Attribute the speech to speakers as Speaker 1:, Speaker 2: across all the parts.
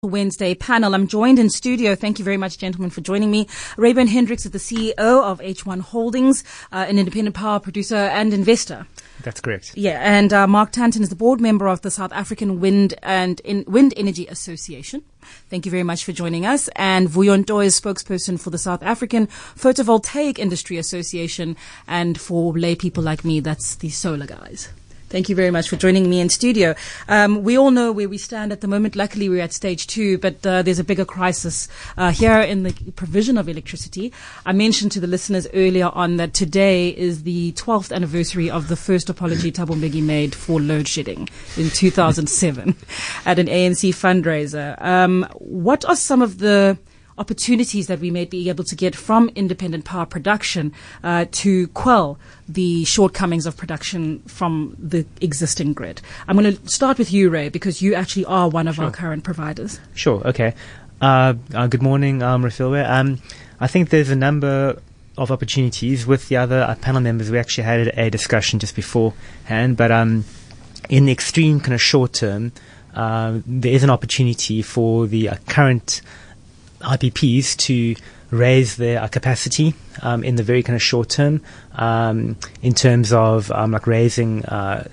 Speaker 1: Wednesday panel. I'm joined in studio. Thank you very much, gentlemen, for joining me. Rayburn Hendricks is the CEO of H1 Holdings, an independent power producer and investor.
Speaker 2: That's correct.
Speaker 1: Yeah, and Mark Tanton is the board member of the South African Wind Energy Association. Thank you very much for joining us. And Vuyo Nto is spokesperson for the South African Photovoltaic Industry Association, and for lay people like me, that's the solar guys. Thank you very much for joining me in studio. We all know where we stand at the moment. Luckily, we're at stage 2, but there's a bigger crisis here in the provision of electricity. I mentioned to the listeners earlier on that today is the 12th anniversary of the first apology Thabo Mbeki made for load shedding in 2007 at an ANC fundraiser. What are some of the opportunities that we may be able to get from independent power production to quell the shortcomings of production from the existing grid? I'm going to start with you, Ray, because you actually are one of our current providers.
Speaker 2: Sure, okay. Good morning, Rafilwe. I think there's a number of opportunities. With the other panel members, we actually had a discussion just beforehand, but in the extreme kind of short term, there is an opportunity for the current IPPs to raise their capacity in the very kind of short term, in terms of like raising,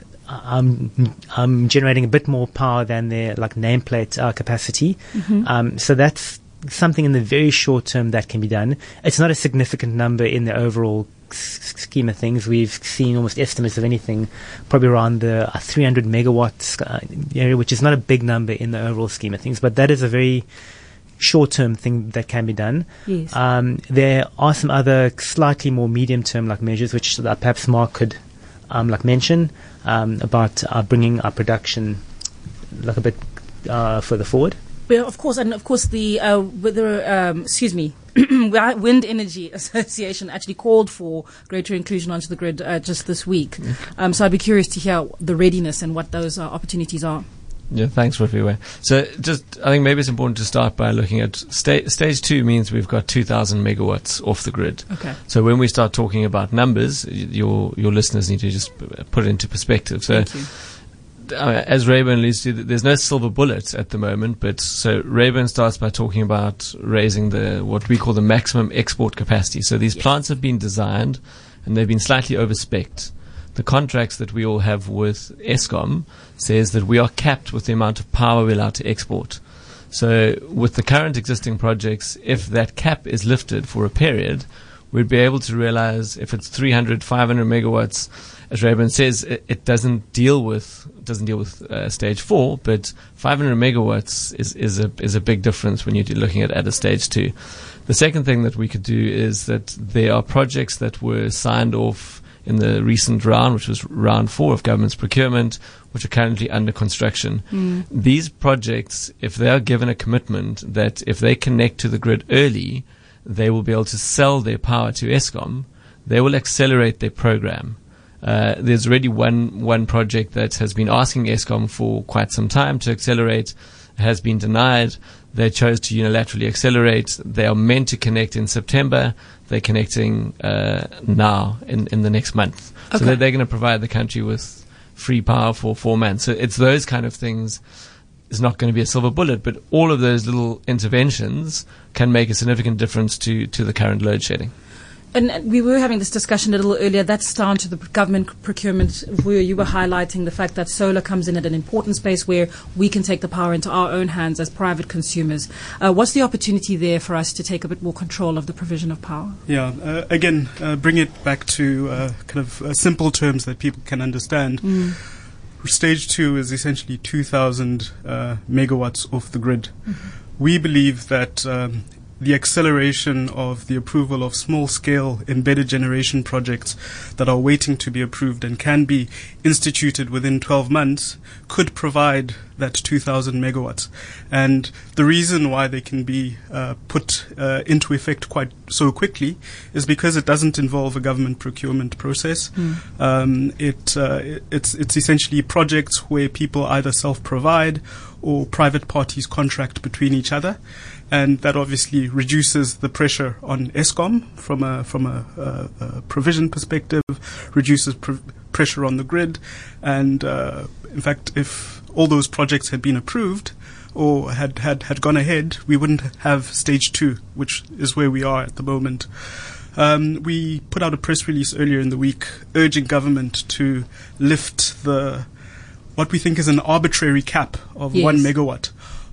Speaker 2: generating a bit more power than their like nameplate capacity. Mm-hmm. So that's something in the very short term that can be done. It's not a significant number in the overall scheme of things. We've seen almost estimates of anything probably around the 300 megawatts area, which is not a big number in the overall scheme of things, but that is a very short-term thing that can be done.
Speaker 1: Yes.
Speaker 2: There are some other slightly more medium-term like measures which perhaps Mark could like mention about bringing our production like a bit further forward.
Speaker 1: Well, of course, and of course the Wind Energy Association actually called for greater inclusion onto the grid just this week. So I'd be curious to hear the readiness and what those opportunities are.
Speaker 3: Yeah, thanks, Rafiwe. So I think maybe it's important to start by looking at stage 2 means we've got 2,000 megawatts off the grid.
Speaker 1: Okay.
Speaker 3: So when we start talking about numbers, your listeners need to just put it into perspective. So, as Rayburn alludes to, there's no silver bullet at the moment, but so Rayburn starts by talking about raising what we call the maximum export capacity. So these plants have been designed and they've been slightly overspec'd. The contracts that we all have with Eskom says that we are capped with the amount of power we're allowed to export. So with the current existing projects, if that cap is lifted for a period, we'd be able to realize if it's 300, 500 megawatts, as Rayburn says, it doesn't deal with stage 4, but 500 megawatts is a big difference when you're looking at a stage 2. The second thing that we could do is that there are projects that were signed off in the recent round, which was round 4 of government's procurement, which are currently under construction. These projects, if they are given a commitment that if they connect to the grid early, they will be able to sell their power to Eskom, they will accelerate their program. There's already one project that has been asking Eskom for quite some time to accelerate, has been denied. They chose to unilaterally accelerate. They are meant to connect in September. They're connecting now in the next month. Okay. So they're going to provide the country with free power for 4 months. So it's those kind of things. It's not going to be a silver bullet, but all of those little interventions can make a significant difference to the current load shedding.
Speaker 1: And we were having this discussion a little earlier. That's down to the government procurement, where you were highlighting the fact that solar comes in at an important space where we can take the power into our own hands as private consumers. What's the opportunity there for us to take a bit more control of the provision of power?
Speaker 4: Yeah, again, bring it back to kind of simple terms that people can understand. Stage 2 is essentially 2,000 megawatts off the grid. Mm-hmm. We believe that the acceleration of the approval of small-scale embedded generation projects that are waiting to be approved and can be instituted within 12 months could provide that 2,000 megawatts. And the reason why they can be put into effect quite so quickly is because it doesn't involve a government procurement process. It's essentially projects where people either self-provide or private parties contract between each other. And that obviously reduces the pressure on Eskom from a provision perspective, reduces pressure on the grid, and in fact, if all those projects had been approved, or had gone ahead, we wouldn't have stage 2, which is where we are at the moment. We put out a press release earlier in the week urging government to lift what we think is an arbitrary cap of 1 megawatt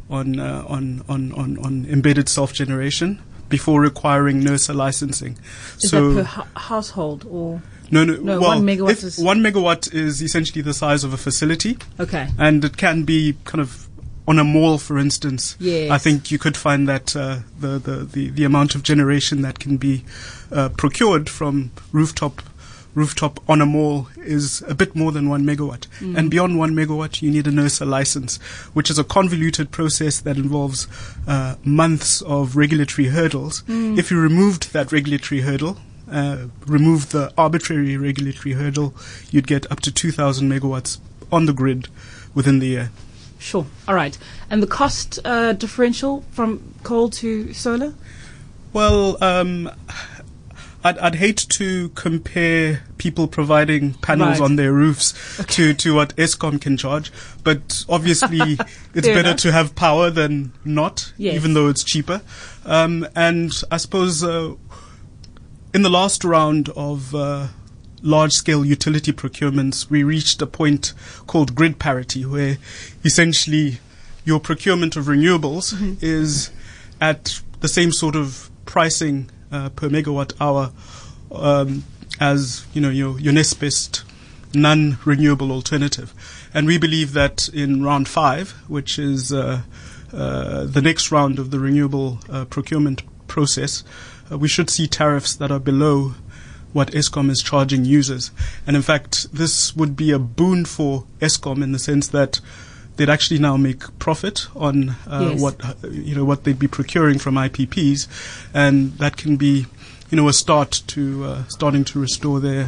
Speaker 4: on embedded self-generation before requiring NERSA licensing.
Speaker 1: Is that per household or?
Speaker 4: No.
Speaker 1: Well,
Speaker 4: 1
Speaker 1: megawatt is
Speaker 4: 1 megawatt is essentially the size of a facility.
Speaker 1: Okay.
Speaker 4: And it can be kind of on a mall, for instance.
Speaker 1: Yes.
Speaker 4: I think you could find that the amount of generation that can be procured from rooftop on a mall is a bit more than 1 megawatt. And beyond 1 megawatt, you need a NERSA license, which is a convoluted process that involves months of regulatory hurdles. If you removed that regulatory hurdle, remove the arbitrary regulatory hurdle, you'd get up to 2,000 megawatts on the grid within the year.
Speaker 1: Sure. All right. And the cost differential from coal to solar?
Speaker 4: Well, I'd hate to compare people providing panels on their roofs to what Eskom can charge, but obviously it's better to have power than not, even though it's cheaper. And I suppose in the last round of large-scale utility procurements, we reached a point called grid parity, where essentially your procurement of renewables is at the same sort of pricing per megawatt hour as your next best non-renewable alternative. And we believe that in round 5, which is the next round of the renewable procurement process, we should see tariffs that are below what Eskom is charging users. And in fact, this would be a boon for Eskom in the sense that they'd actually now make profit on what they'd be procuring from IPPs, and that can be a start to starting to restore their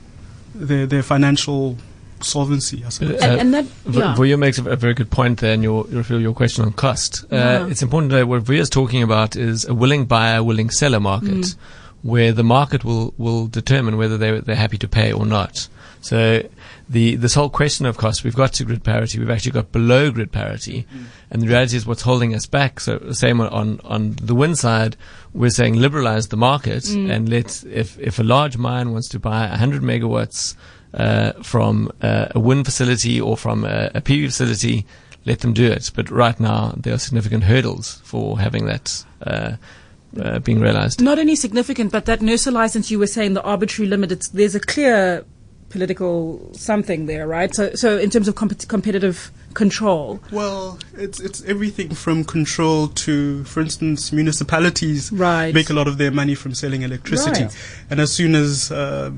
Speaker 4: financial solvency, I suppose.
Speaker 3: Vuyo makes a very good point there, and your question on cost. It's important to know what Vuyo's talking about is a willing buyer, willing seller market, where the market will determine whether they're happy to pay or not. So this whole question of cost, we've got to grid parity, we've actually got below grid parity, and the reality is what's holding us back. So same on the wind side, we're saying liberalize the market and if a large mine wants to buy 100 megawatts from a wind facility or from a PV facility, let them do it. But right now there are significant hurdles for having that being realized.
Speaker 1: Not only significant, but that NERSA license you were saying, the arbitrary limit, there's a clear political something there, right? So in terms of competitive control.
Speaker 4: Well, it's everything from control to, for instance, municipalities make a lot of their money from selling electricity. And as soon as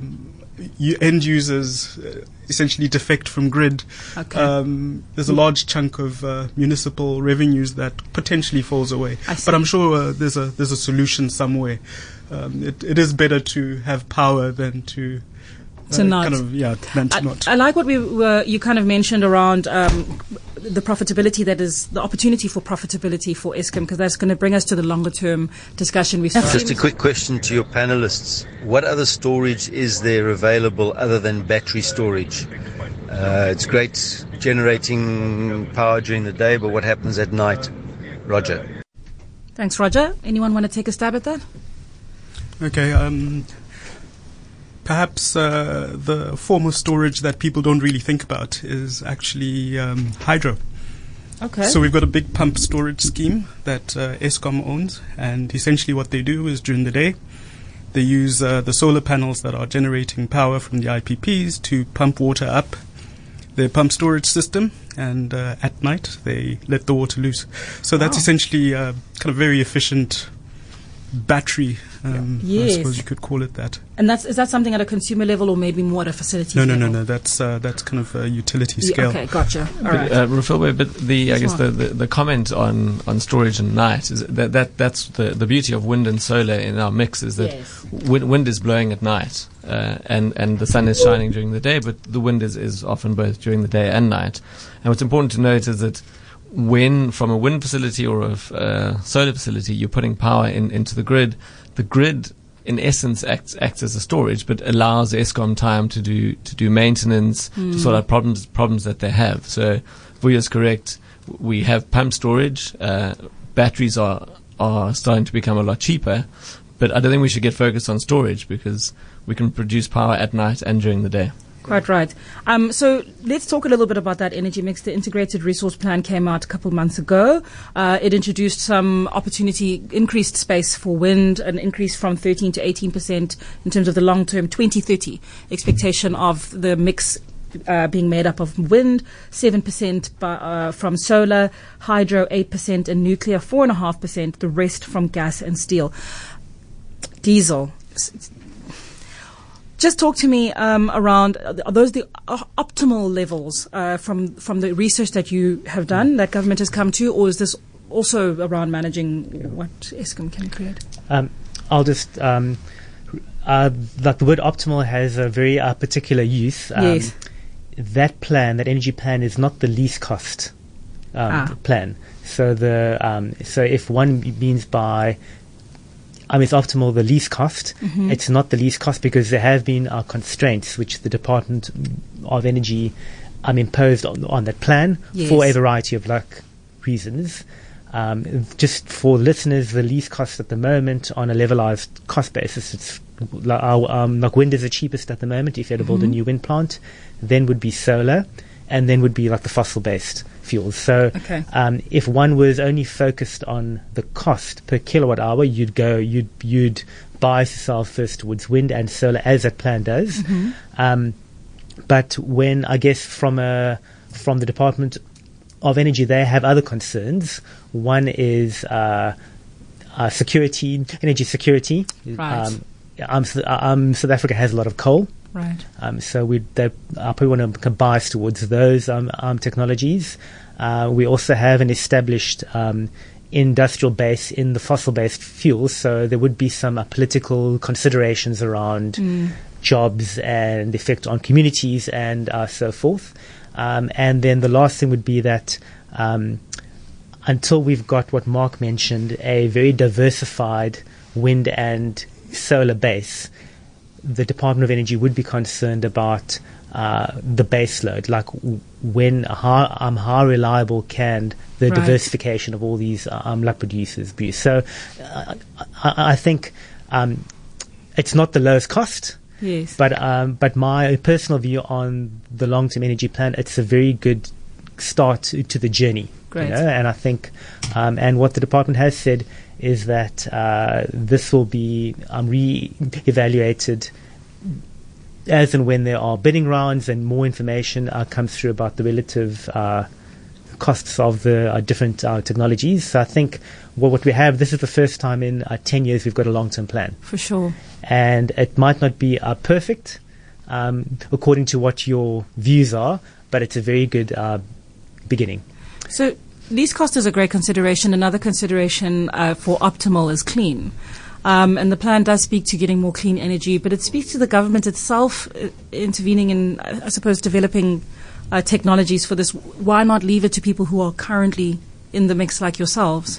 Speaker 4: end users essentially defect from grid, there's a large chunk of municipal revenues that potentially falls away. But I'm sure there's a solution somewhere. It is better to have power than to
Speaker 1: not. I like what you kind of mentioned around the profitability, that is the opportunity for profitability for Eskom, because that's going to bring us to the longer term discussion.
Speaker 5: Just a quick question to your panelists. What other storage is there available other than battery storage? It's great generating power during the day, but what happens at night? Roger.
Speaker 1: Thanks, Roger. Anyone want to take a stab at that?
Speaker 4: Okay. Perhaps the form of storage that people don't really think about is actually hydro.
Speaker 1: Okay.
Speaker 4: So we've got a big pump storage scheme that Eskom owns, and essentially what they do is during the day they use the solar panels that are generating power from the IPPs to pump water up their pump storage system, and at night they let the water loose. So that's essentially kind of very efficient battery, I suppose you could call it that.
Speaker 1: And is that something at a consumer level or maybe more at a facility level?
Speaker 4: No. That's kind of a utility scale.
Speaker 1: Okay, gotcha. All right.
Speaker 3: Refilwe, but I guess the comment on storage and night is that's the beauty of wind and solar in our mix, is that wind is blowing at night and the sun is shining during the day, but the wind is often both during the day and night. And what's important to note is that when from a wind facility or a solar facility you're putting power into the grid in essence acts as a storage, but allows Eskom time to do maintenance, to sort out problems that they have. So Vuyo is correct. we have pump storage. Batteries are starting to become a lot cheaper, but I don't think we should get focused on storage because we can produce power at night and during the day.
Speaker 1: Quite right. So let's talk a little bit about that energy mix. The Integrated Resource Plan came out a couple of months ago. It introduced some increased space for wind, an increase from 13 to 18% in terms of the long-term 2030 expectation of the mix being made up of wind, 7% from solar, hydro 8%, and nuclear 4.5%, the rest from gas and steel. Diesel. Just talk to me around, are those the optimal levels from the research that you have done, that government has come to, or is this also around managing what Eskom can create?
Speaker 2: I'll just, like the word optimal has a very particular use.
Speaker 1: Yes.
Speaker 2: That plan, that energy plan, is not the least cost plan. So so if one means by it's optimal, the least cost.
Speaker 1: Mm-hmm.
Speaker 2: It's not the least cost because there have been constraints which the Department of Energy imposed on that plan for a variety of reasons. Just for listeners, the least cost at the moment on a levelized cost basis, it's wind is the cheapest at the moment. If you had to build a new wind plant, then would be solar, and then would be the fossil-based fuels. So if one was only focused on the cost per kilowatt hour, you'd bias yourself first towards wind and solar, as that plan does.
Speaker 1: Mm-hmm.
Speaker 2: But when, I guess, from the Department of Energy, they have other concerns. One is security, energy security.
Speaker 1: Right.
Speaker 2: South Africa has a lot of coal.
Speaker 1: Right.
Speaker 2: So they probably want to bias towards those technologies. We also have an established industrial base in the fossil-based fuels, so there would be some political considerations around jobs and effect on communities and so forth. And then the last thing would be that until we've got what Mark mentioned, a very diversified wind and solar base, the Department of Energy would be concerned about the base load, how reliable can the diversification of all these producers be. So I think it's not the lowest cost.
Speaker 1: Yes.
Speaker 2: But my personal view on the long-term energy plan, it's a very good start to the journey.
Speaker 1: Great.
Speaker 2: And I think, and what the department has said is that this will be re-evaluated as and when there are bidding rounds and more information comes through about the relative costs of the different technologies. So I think what we have, this is the first time in 10 years we've got a long-term plan.
Speaker 1: For sure.
Speaker 2: And it might not be perfect according to what your views are, but it's a very good beginning.
Speaker 1: So least cost is a great consideration. Another consideration for optimal is clean. And the plan does speak to getting more clean energy, but it speaks to the government itself intervening in, I suppose, developing technologies for this. Why not leave it to people who are currently in the mix like yourselves?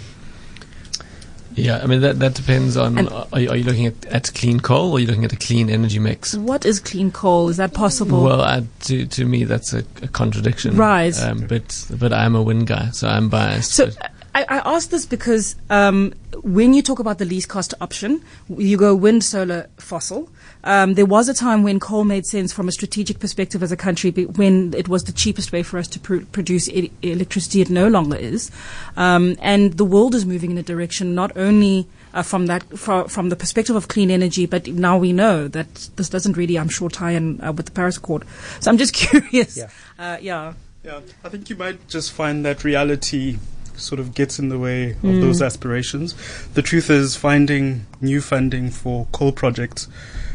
Speaker 3: Yeah, I mean, that depends on, are you looking at clean coal or are you looking at a clean energy mix?
Speaker 1: What is clean coal? Is that possible?
Speaker 3: Well, to me, that's a contradiction.
Speaker 1: Right.
Speaker 3: But I'm a wind guy, so I'm biased.
Speaker 1: So I asked this because when you talk about the least cost option, you go wind, solar, fossil. There was a time when coal made sense from a strategic perspective as a country, when it was the cheapest way for us to produce electricity. It no longer is. And the world is moving in a direction not only from the perspective of clean energy, but now we know that this doesn't really, I'm sure, tie in with the Paris Accord. So I'm just curious.
Speaker 4: Yeah, I think you might just find that reality sort of gets in the way of those aspirations. The truth is, finding new funding for coal projects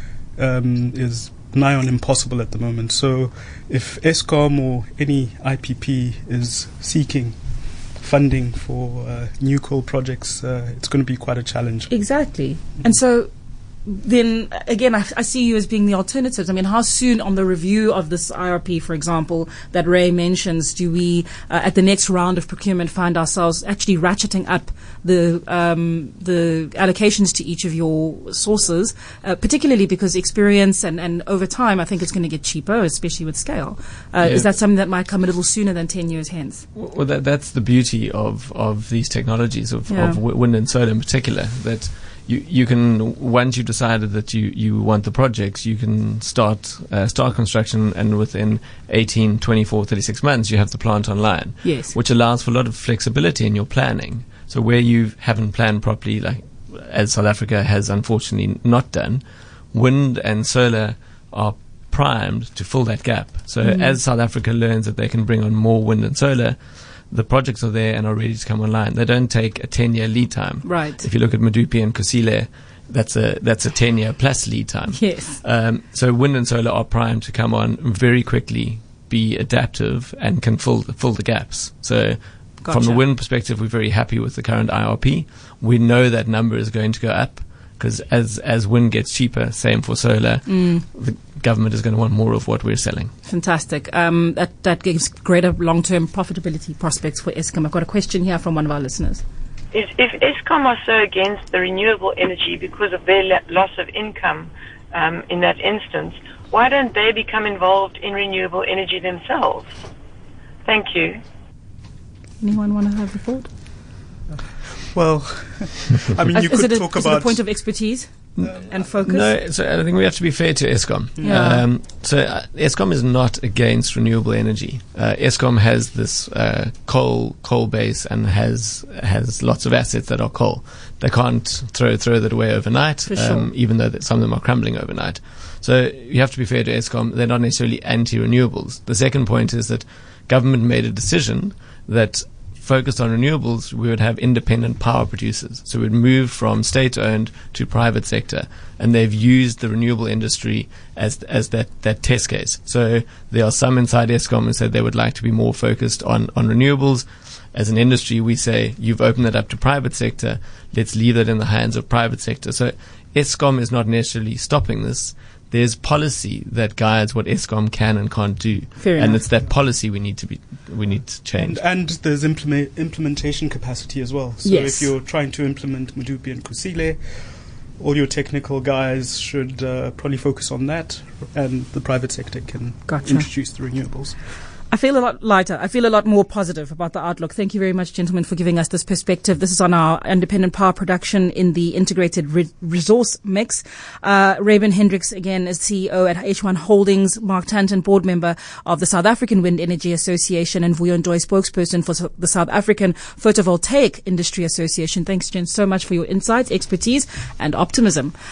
Speaker 4: is nigh on impossible at the moment. So if Eskom or any IPP is seeking funding for new coal projects, it's going to be quite a challenge.
Speaker 1: Exactly. And so then again, I see you as being the alternatives. I mean, how soon on the review of this IRP, for example, that Ray mentions, do we, at the next round of procurement, find ourselves actually ratcheting up the allocations to each of your sources, particularly because experience and over time, I think it's going to get cheaper, especially with scale. Is that something that might come a little sooner than 10 years hence?
Speaker 3: Well, that's the beauty of these technologies, of wind and solar in particular, that you can, once you've decided that you want the projects, you can start construction, and within 18, 24, 36 months you have the plant online.
Speaker 1: Yes.
Speaker 3: Which allows for a lot of flexibility in your planning. So where you haven't planned properly, like as South Africa has unfortunately not done, wind and solar are primed to fill that gap. So as South Africa learns that they can bring on more wind and solar, the projects are there and are ready to come online. They don't take a 10-year lead time.
Speaker 1: Right.
Speaker 3: If you look at Medupi and Kusile, that's a 10-year plus lead time.
Speaker 1: Yes.
Speaker 3: So wind and solar are primed to come on very quickly, be adaptive, and can fill the gaps. So from the wind perspective, we're very happy with the current IRP. We know that number is going to go up, because as wind gets cheaper, same for solar, the government is going to want more of what we're selling.
Speaker 1: Fantastic. That gives greater long-term profitability prospects for Eskom. I've got a question here from one of our listeners.
Speaker 6: If Eskom are so against the renewable energy because of their loss of income in that instance, why don't they become involved in renewable energy themselves? Thank you.
Speaker 1: Anyone want to have a thought?
Speaker 4: Well, I mean, you could talk about... Is it a
Speaker 1: point of expertise and focus?
Speaker 3: No, so I think we have to be fair to Eskom.
Speaker 1: Yeah.
Speaker 3: Eskom is not against renewable energy. Eskom has this coal base and has lots of assets that are coal. They can't throw that away overnight,
Speaker 1: For sure.
Speaker 3: even though some of them are crumbling overnight. So you have to be fair to Eskom. They're not necessarily anti-renewables. The second point is that government made a decision that focused on renewables, we would have independent power producers. So we'd move from state-owned to private sector, and they've used the renewable industry as that test case. So there are some inside Eskom who said they would like to be more focused on renewables. As an industry, we say, you've opened it up to private sector, let's leave it in the hands of private sector. So Eskom is not necessarily stopping this. There's policy that guides what Eskom can and can't do. And it's that policy we need to change.
Speaker 4: And there's implementation capacity as well. So if you're trying to implement Medupi and Kusile, all your technical guys should probably focus on that, and the private sector can introduce the renewables.
Speaker 1: I feel a lot lighter. I feel a lot more positive about the outlook. Thank you very much, gentlemen, for giving us this perspective. This is on our independent power production in the integrated resource mix. Rayburn Hendricks, again, is CEO at H1 Holdings. Mark Tanton, board member of the South African Wind Energy Association, and Vuyo Ndoye, spokesperson for the South African Photovoltaic Industry Association. Thanks, gents, so much for your insights, expertise, and optimism.